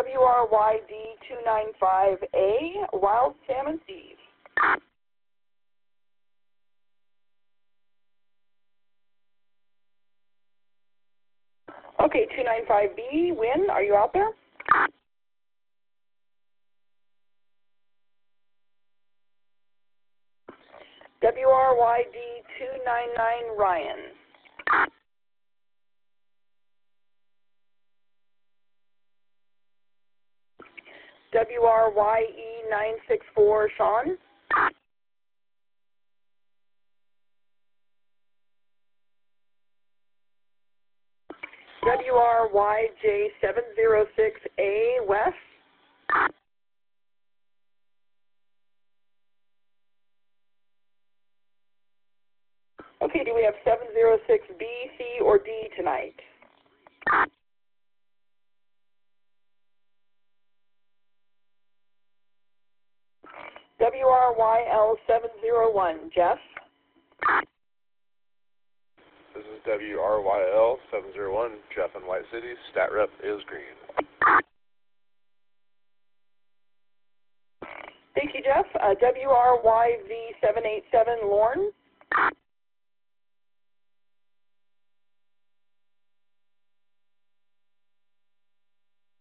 WRYD295A, Wild Salmon Steve. Okay, 295B, Win, are you out there? WRYD299, Ryan. WRYE964, Sean. WRYJ706A, Wes. Okay, do we have 706B, C, or D tonight? WRYL701, Jeff. This is WRYL701, Jeff in White City. Stat rep is green. Thank you, Jeff. WRYV787, Lorne.